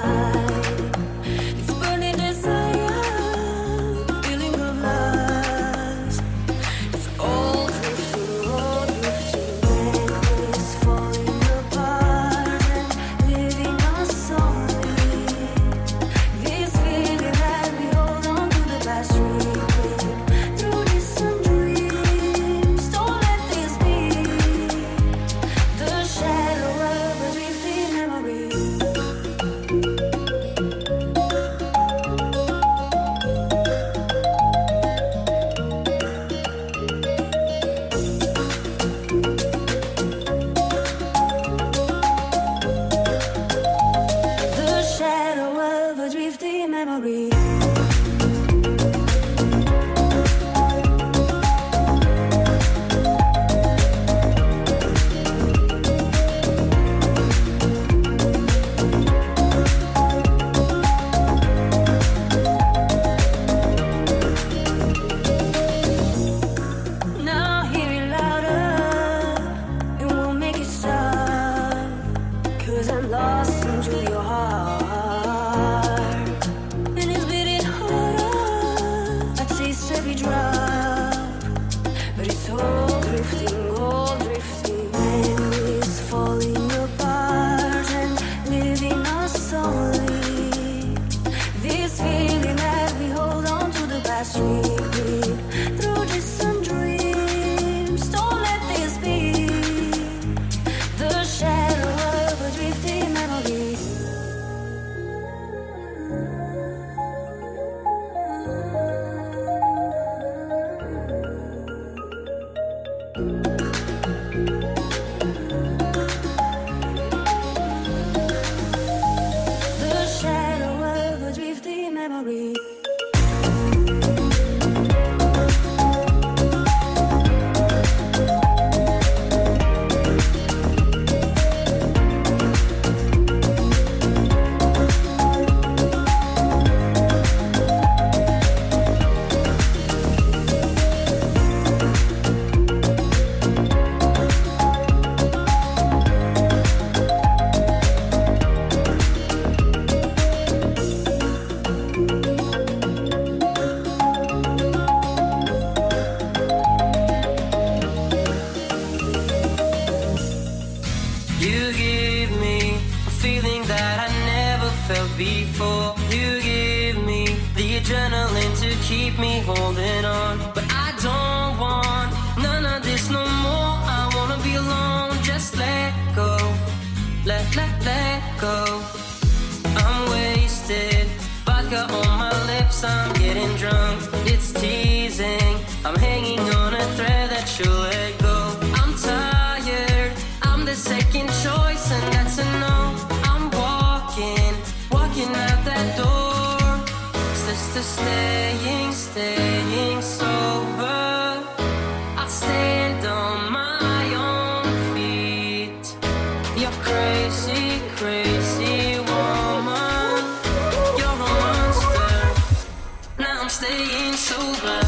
This burning desire, feeling of lust. It's all drifting, memories falling apart and leaving us only. This feeling that we hold on to the past, repeat through distant dreams. Don't let this be the shadow of a drifting memory. The shadow of a drifting memory. Now hear it louder, it won't make it stop. 'Cause I'm lost into your heart, and it's beating harder. I taste every drop, but it's all drifting, memories falling apart and leaving us only. This feeling that we hold on to the past, repeat through distant dreams. Don't let this be the shadow of a drifting memory. The shadow of a drifting memory. You give me a feeling that I never felt before. You give me the adrenaline to keep me holding on. But I don't want none of this no more. I wanna be alone, just let go. Let go. I'm wasted, vodka on my lips, I'm getting drunk. It's teasing, I'm hanging on a thread that you'll let go. I'm tired, I'm the second choice, and that's a no. I'm walking out that door. Sister, staying sober. I'll stand on my own feet. You're crazy, crazy woman. You're a monster. Now I'm staying sober.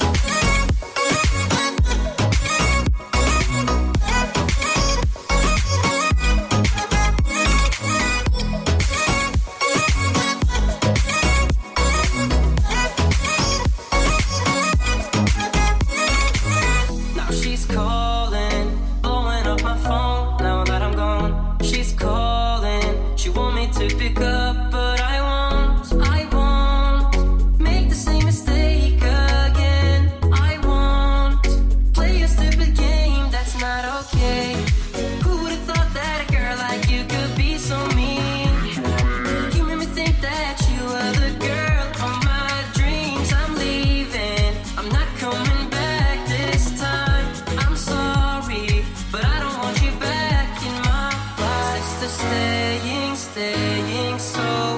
Now she's calling, blowing up my phone now that I'm gone. She's calling, she want me to pick up, but I won't make the same mistake again. I won't play a stupid game, that's not okay. Who would've thought that a girl like you could be so mean? You made me think that you were the girl of my dreams. I'm leaving, I'm not coming back this time. I'm sorry, but I don't want you back in my life. Sister, staying so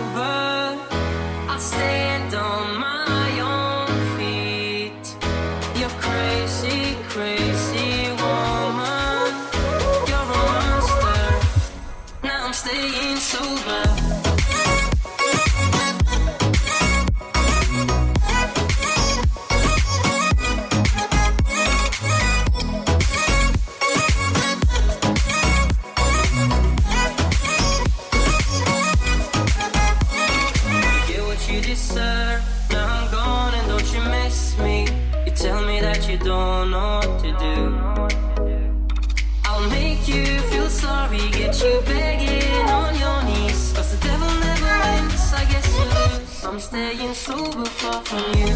you don't know what to do. I'll make you feel sorry, get you begging on your knees. 'Cause the devil never wins, I guess you lose. I'm staying sober far from you.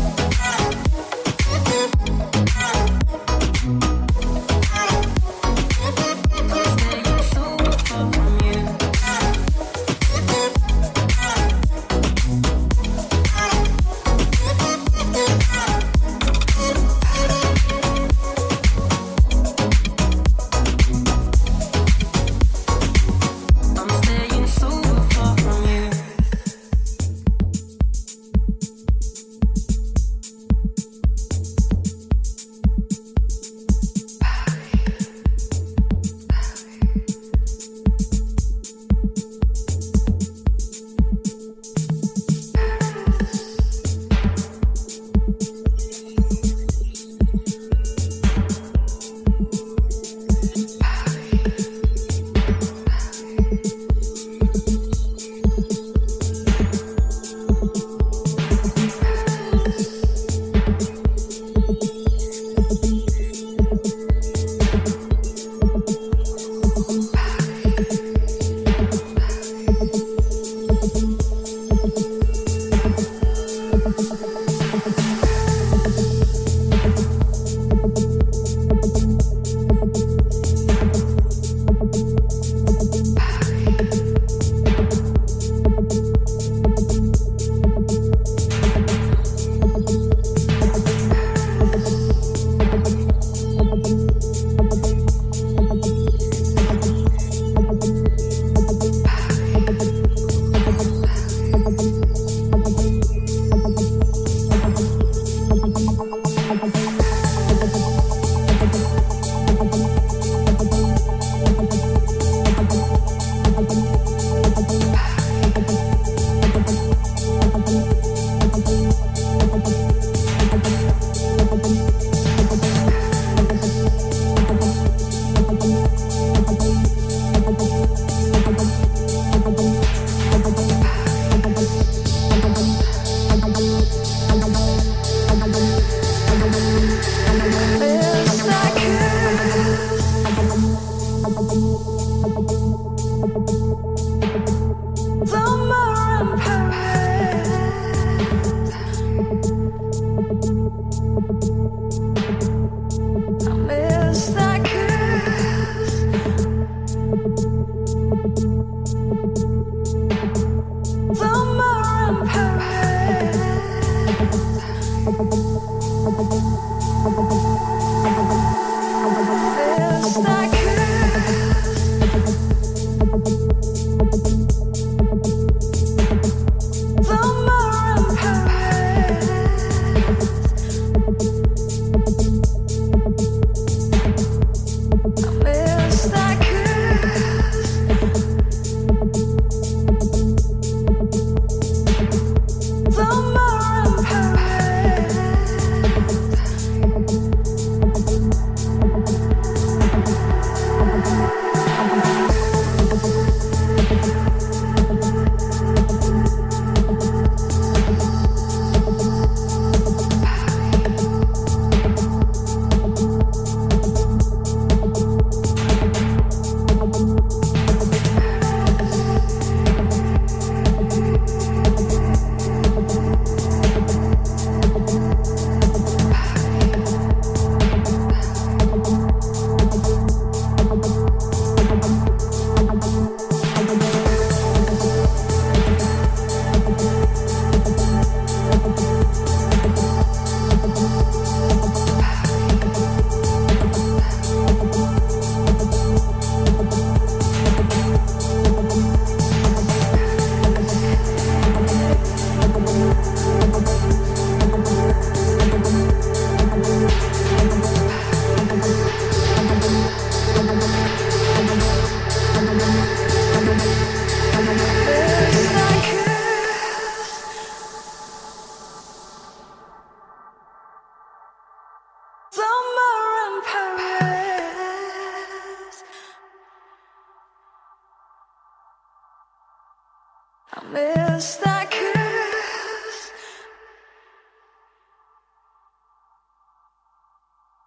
miss that kiss.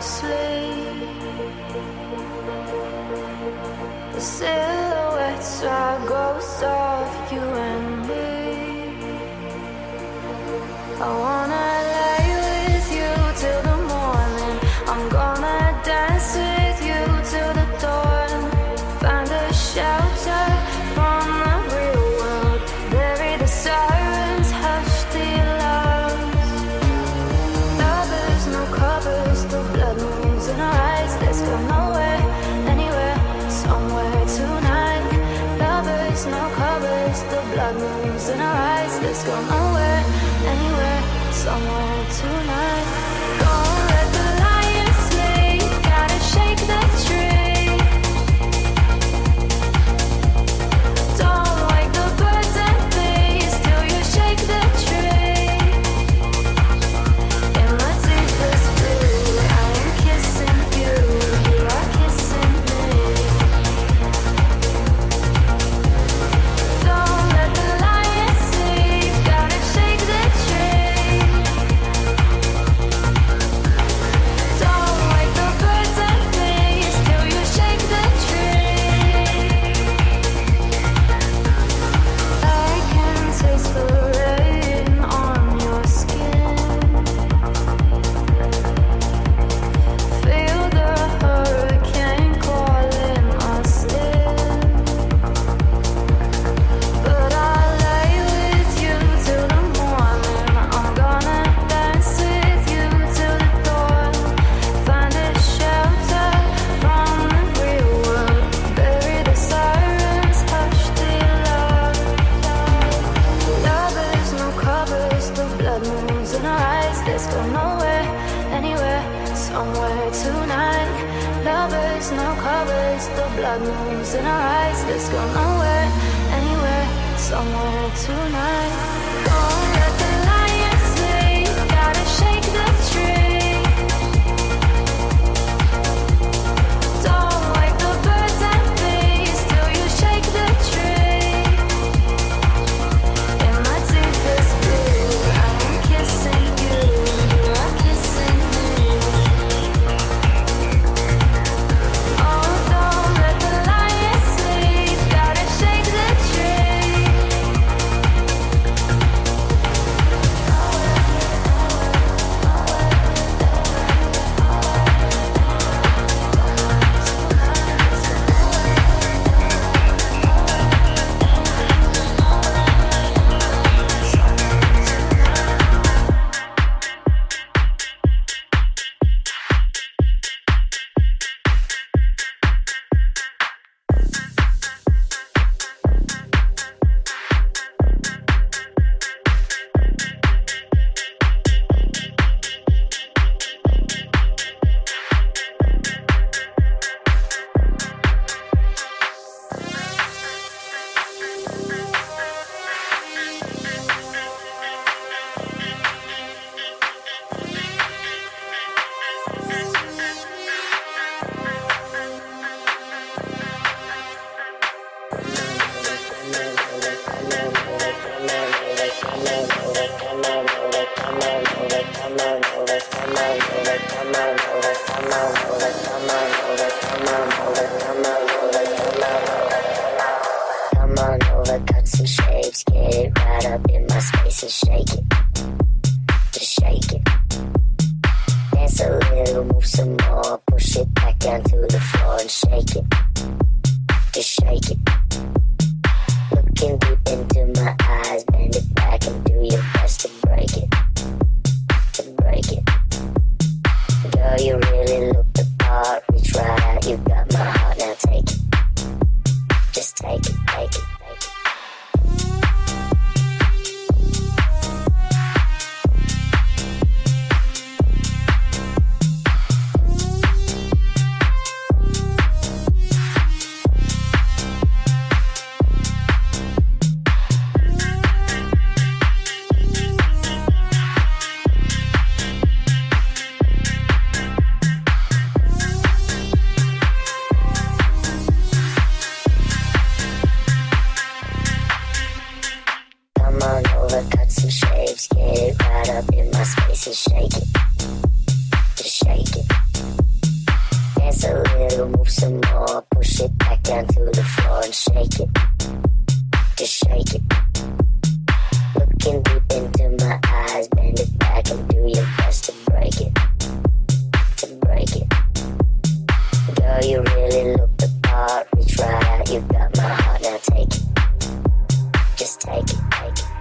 sleep. The silhouettes are ghosts of you and me. I wanna lay with you till the morning. I'm gonna dance with you till the dawn. Find a shelter from the real world. Bury the sirens, hush the alarms. Lovers, no covers, the blood moves in our eyes. Let's go nowhere, anywhere, somewhere tonight. Lovers, no covers, the blood moves in our eyes. Let's go nowhere, anywhere, somewhere tonight. Don't let the lion sleep, gotta shake the tree. Don't wake the birds and bees till you shake the tree. In my deepest blue, I am kissing you, you are kissing me. Don't let the lion sleep, gotta shake the tree. Don't wake the birds and bees till you shake the tree. I can taste the rain on your skin. Feel the hurricane calling us in. But I'll lay with you till the morning. I'm gonna dance with you till the dawn. Find a shelter from the real world. Bury the sirens, hush the alarm. Lovers, no covers, the blood moves in our eyes. Let's go nowhere, anywhere, somewhere tonight. Lovers, no covers, the blood moves in our eyes. Let's go nowhere, anywhere, somewhere tonight. Don't let the lion sleep, gotta shake the tree. Don't wake the birds and bees till you shake the tree. In my deepest blue, I am kissing you, you are kissing me. Oh, don't let the lion sleep, gotta shake the tree. Come on over, cuts and shapes, get it right up in my space and shake it. Just shake it. Dance a little, move some more, push it back down to the floor and shake it. Just shake it. Looking deep into my eyes, bend it back and do your best to break it. To break it. Girl, you really look the part, reach right out, you got my heart, now take it. Just take it, take it, take it. Dance a little, move some more. Push it back down to the floor and shake it. Just shake it. Looking deep into my eyes, bend it back and do your best to break it. To break it. Girl, you really look the part. Reach right out, you got my heart, now take it. Just take it, take it.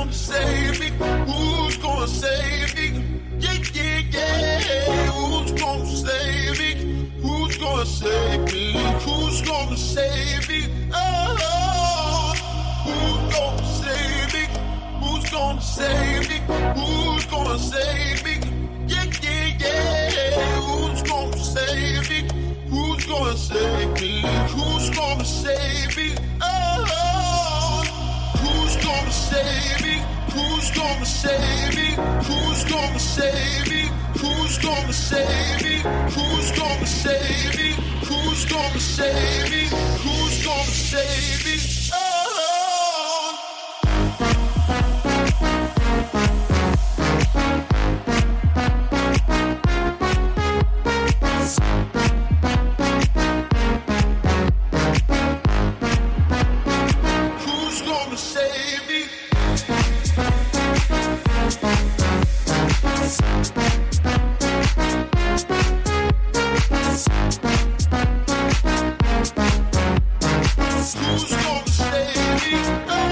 gonna save me? Who's gonna save me? Yeah, yeah, yeah. Who's gonna save me? Who's gonna save me? Who's gonna save me? Oh, who's gonna save me? Who's gonna save me? Who's gonna save me? Yeah, yeah, yeah. Who's gonna save me? Who's gonna save me? Who's gonna save me? Oh, who's gonna save me? Who's gonna save me? Who's gonna save me? Who's gonna save me? Who's gonna save me? Who's gonna save me? Who's gonna save me? Oh. Who's gonna save me? Who's gonna save me?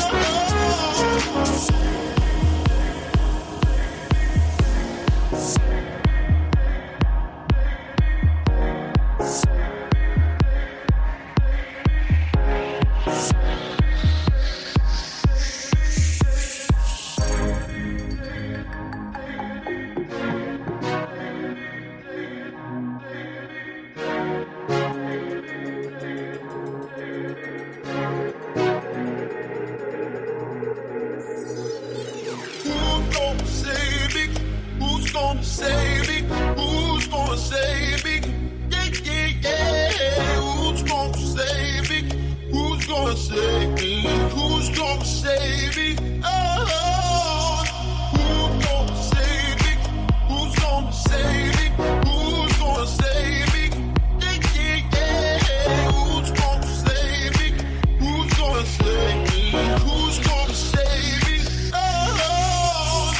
Who's gonna save me? Who's gonna save me? Yeah, yeah, yeah. Who's gonna save me? Who's gonna save me? Who's gonna save me? Oh, who's gonna save me? Who's gonna save me? Who's gonna save me? Yeah, yeah, yeah. Who's gonna save me? Who's gonna save me? Who's gonna save me? Oh.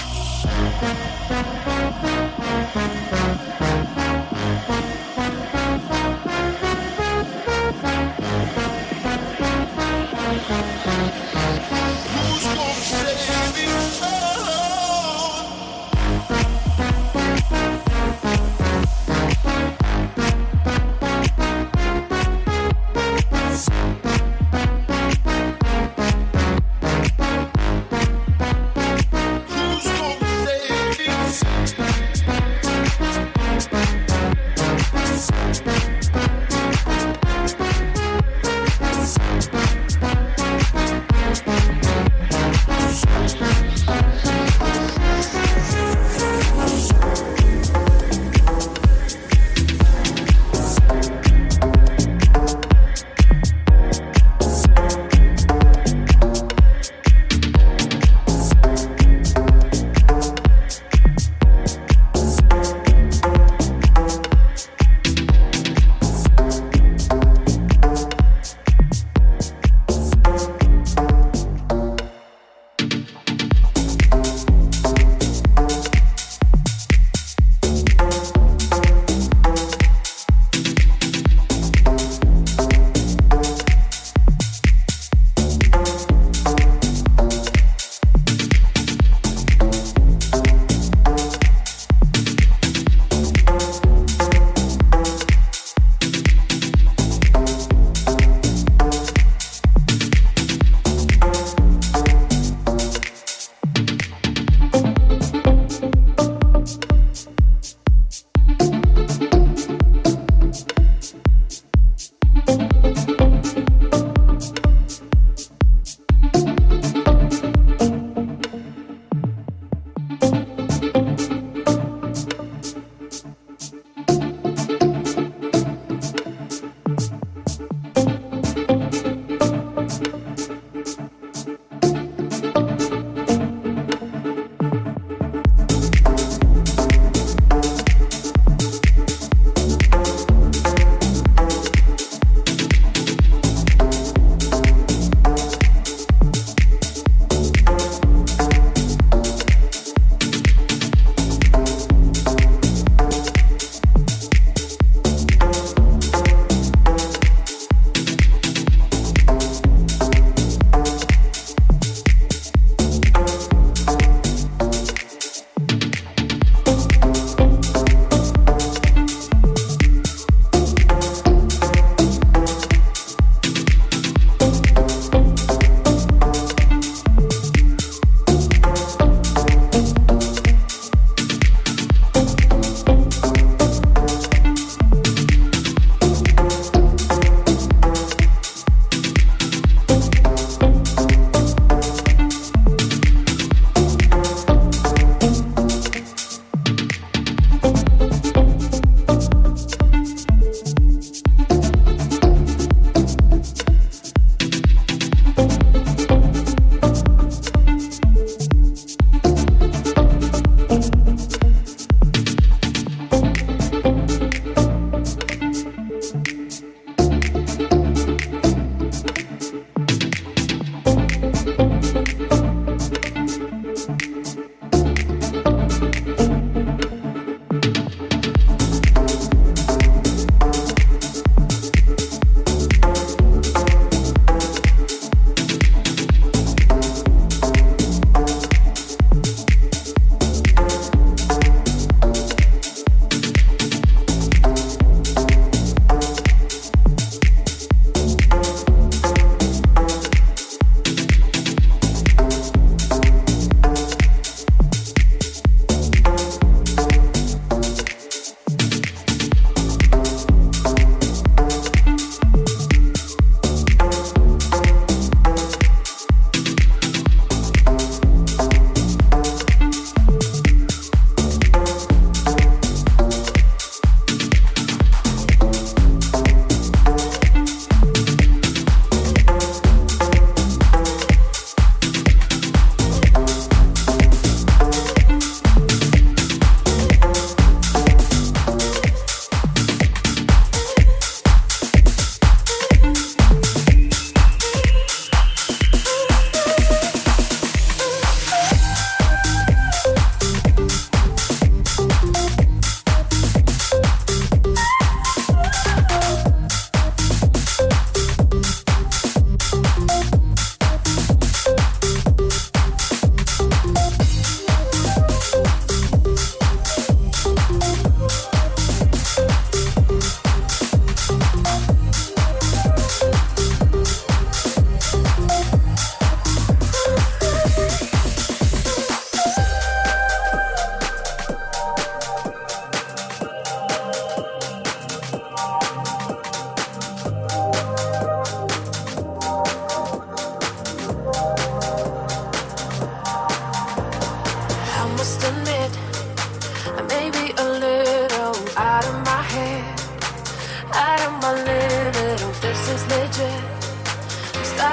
Who's gonna save me? Who's gonna save me?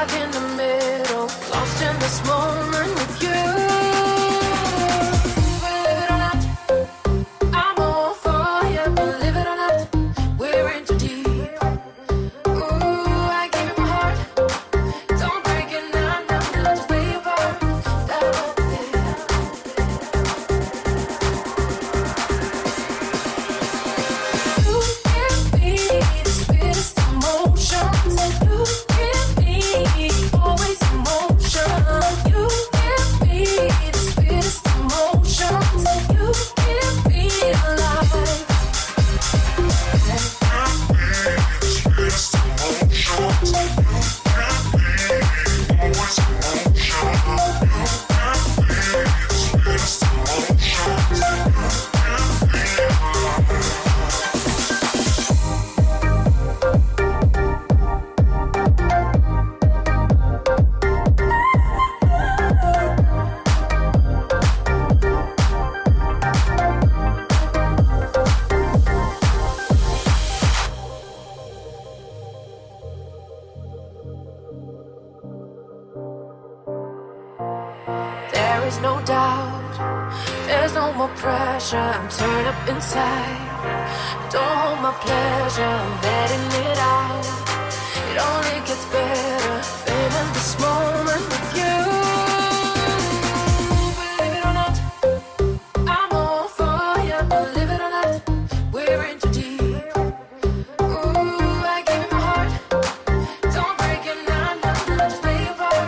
stuck in the middle, lost in this moment with you. Believe it or not, I'm all for you. Believe it or not, we're in too deep. Ooh, I gave you my heart. Don't break it now, now, now, just play your part. You give me the sweetest emotions. You give me always emotion. You give me the sweetest emotions. You give me life. There is no doubt, there's no more pressure. I'm turned up inside. Don't hold my pleasure, I'm letting it out. It only gets better, baby, this moment with you. Believe it or not, I'm all for you. Believe it or not, we're in too deep. Ooh, I gave you my heart. Don't break it now, now, now, just play your part.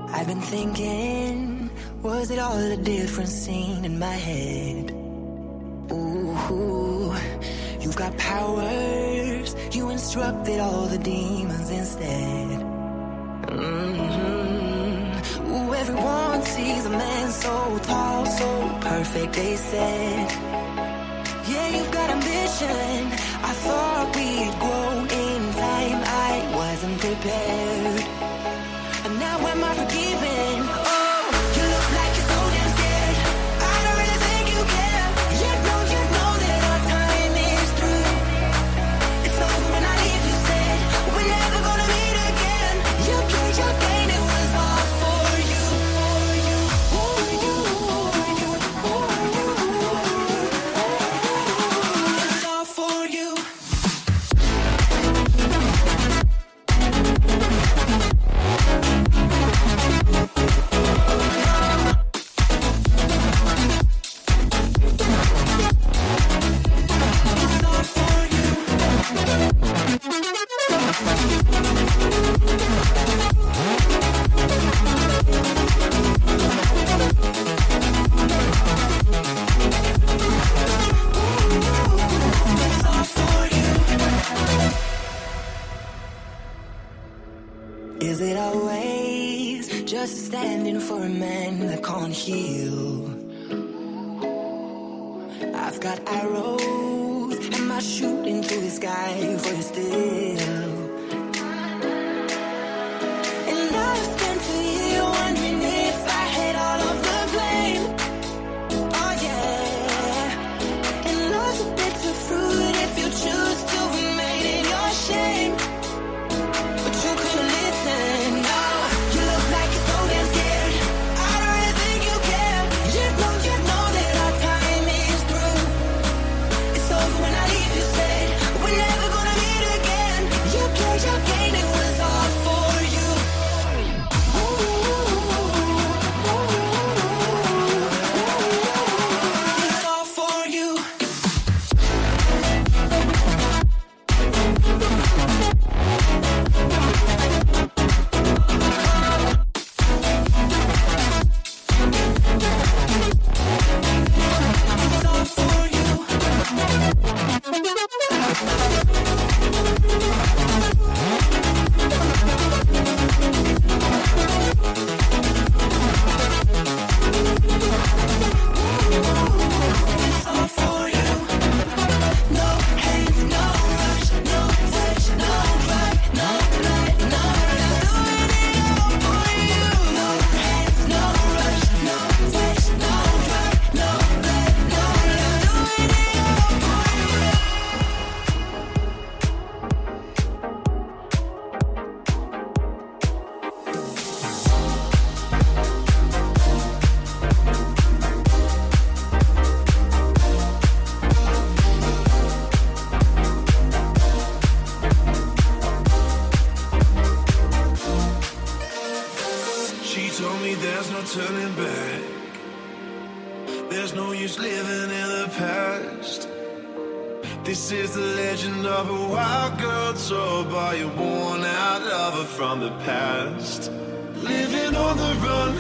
I've been thinking, was it all a different scene in my head? Ooh, you've got powers, you instructed all the demons instead. Ooh, everyone sees a man so tall, so perfect, they said. Yeah, you've got ambition, I thought we'd grow in time, I wasn't prepared. And now am I forgiven? Oh, you look like you're so damn scared. I don't really think you care. You know that our time is through. It's over when I leave, you said. We're never gonna meet again. You played your game, it was all for you. It's all for you. Is it always just standing for a man that can't heal? I've got arrows, am I shooting through the sky for you still? And I've spent a year wondering if I had all of the blame. Oh yeah. And love's a bitter fruit if you choose to remain in your shame. But you couldn't listen, no. You look like you're so damn scared. I don't really think you care. You know that our time is through. It's over when I leave, you said. We're never gonna meet again. You played your game, it was all for you. It's all for you. It's all for you. It's all for you. No hands, no rush, no touch, no drug, no blood, no love. Doing it all for you. No hands, no rush, no touch, no drug, no blood, no love. Doing it all for you. She told me there's no turning back. There's no use living in the past. This is the legend of a wild girl told by a worn out lover from the past. Living on the run,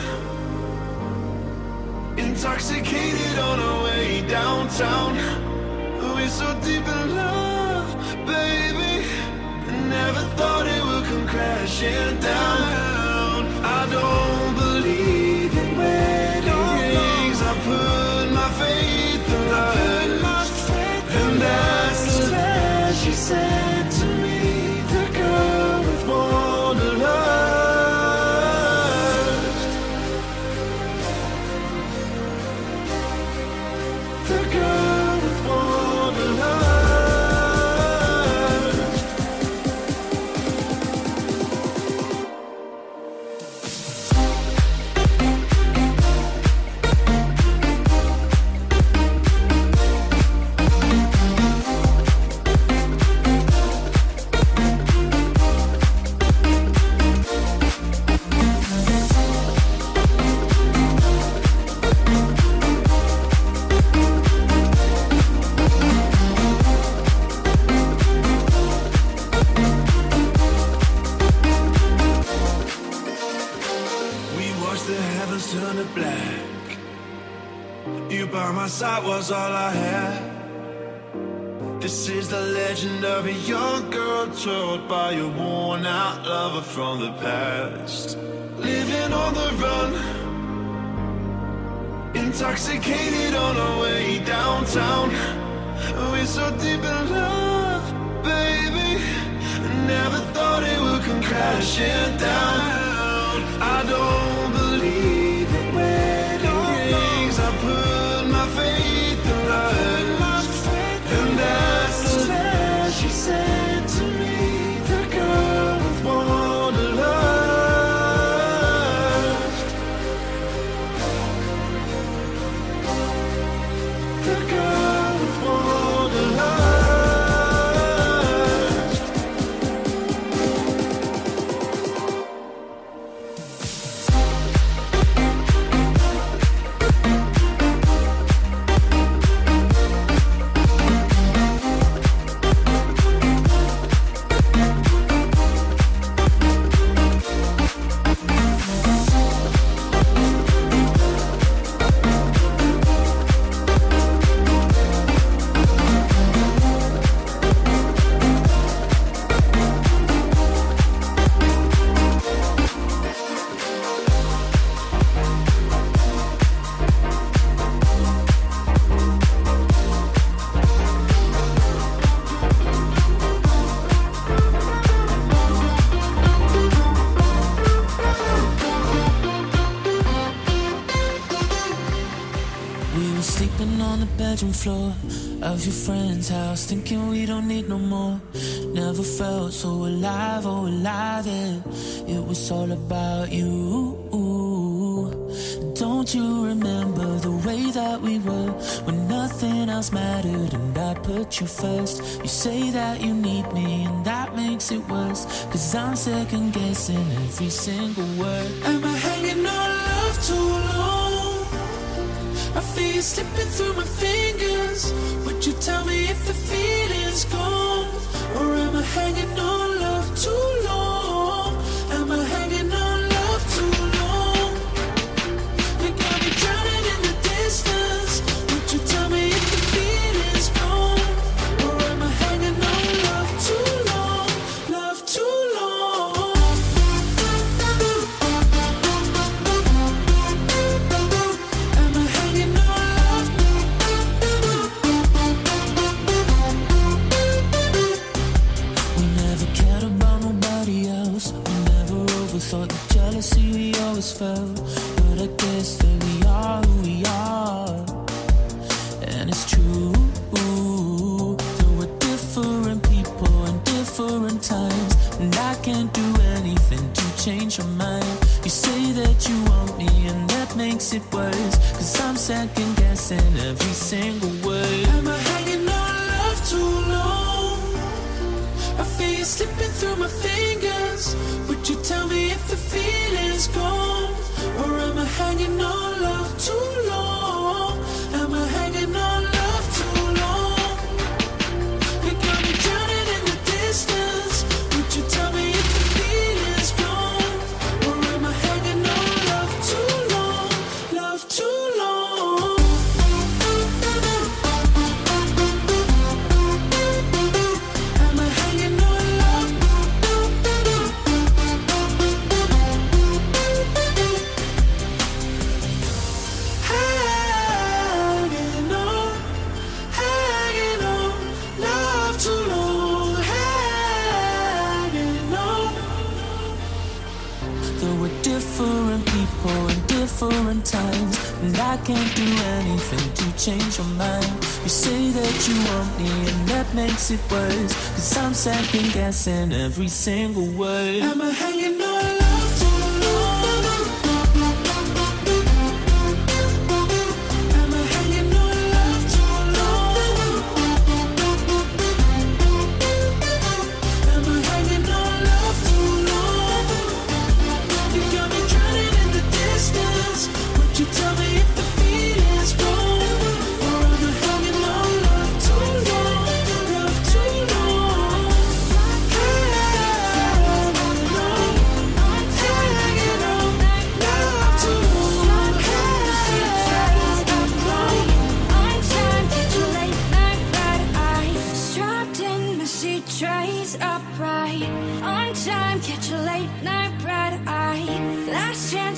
intoxicated on our way downtown. We're so deep in love, baby. Never thought it would come crashing down. I don't believe in wedding rings. I put my faith in love, and that's the last she said to me. The girl with wanderlust, the girl with wanderlust. the heavens turn to black. You by my side was all I had. This is the legend of a young girl told by a worn-out lover from the past. Living on the run, intoxicated on our way downtown. We're so deep in love, baby. Never thought it would come crashing down. I don't believe it when it rings. I put my faith in love. And that's the last she said to me. The girl with wanderlust. The girl with wanderlust. Floor of your friend's house, thinking we don't need no more. Never felt so alive, oh alive, yeah. It was all about you. Don't you remember the way that we were when nothing else mattered and I put you first? You say that you need me and that makes it worse, 'cause I'm second guessing every single word. Am I hanging on love too long? I feel you slipping through my fingers. Would you tell me if the feeling's gone? Or am I hanging on love too long? Am I hanging on love too long? You got me drowning in the distance. Would you tell me if the feeling's gone? Or am I hanging on love too long? Love too long. Am I hanging on love? We never cared about nobody else. We never overthought the jealousy we always felt. But I guess that we are who we are. And it's true, there were different people and different times, and I can't do anything to change your mind. You say that you want me and that makes it worse, 'cause I'm second guessing every single word. Am I hanging on love too long? I feel you slipping through my fingers. Would you tell me if the feeling's gone? Or am I hanging on love too long? Am I hanging on love too long? You got me drowning in the distance. Would you tell me if the feeling's gone? Or am I hanging on love too long? Love too long. Am I hanging on love? Hanging on love too long. Hanging on. There were different people and different times, and I can't do anything to change your mind. You say that you want me and that makes it worse, 'cause I'm second guessing every single word. Am I hanging on love too long? Am I hanging on love too long? Am I hanging on love too long? You got me drowning in the distance. Would you tell me if the feeling's gone? Or am I hanging on love too long? Love too long. Hanging on.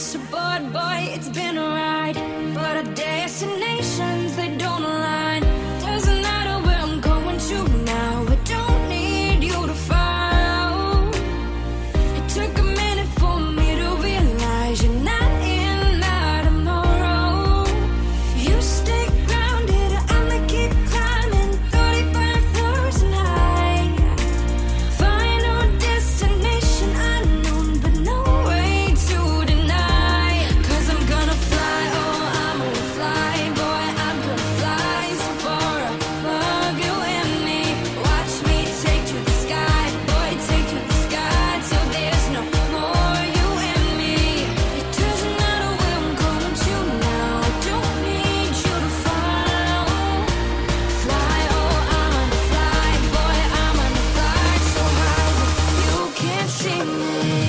support, boy, it's been a ride. But our destinations, they don't align. Doesn't matter where I'm going to now, I don't need you to follow. It took a minute for me to realize you're not in my tomorrow. You stay grounded, I'ma keep climbing 35 floors and high. Final destination unknown, but no way to deny. 'Cause I'm gonna fly, oh, I'm gonna fly, boy, I'm gonna fly so far above you and me. Watch me take to the sky, boy, take to the sky till there's no more you and me. It doesn't matter where I'm going to now, I don't need you to follow. Fly, oh, I'm gonna fly, boy, I'm gonna fly so high that you can't see me.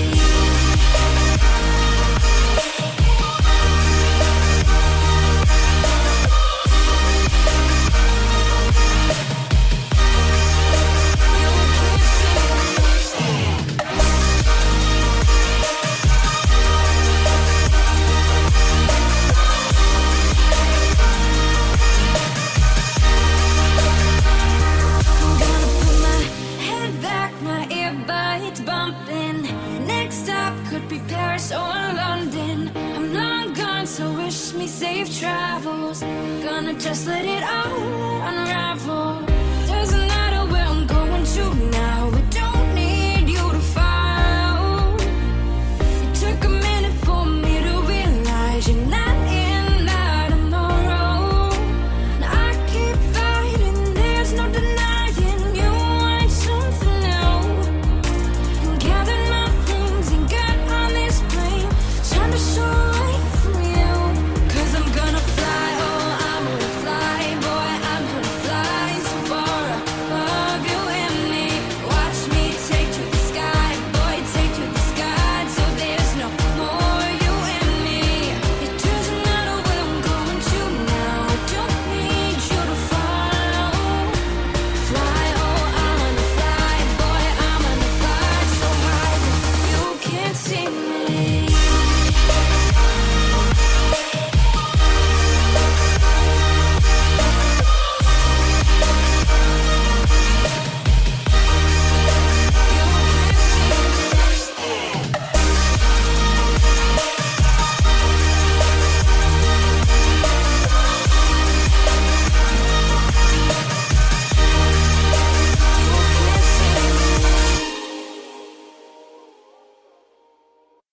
I'm gonna put my head back, my earbuds bumping. Next stop could be Paris or London. I'm long gone, so wish me safe travels. Gonna just let it all unravel.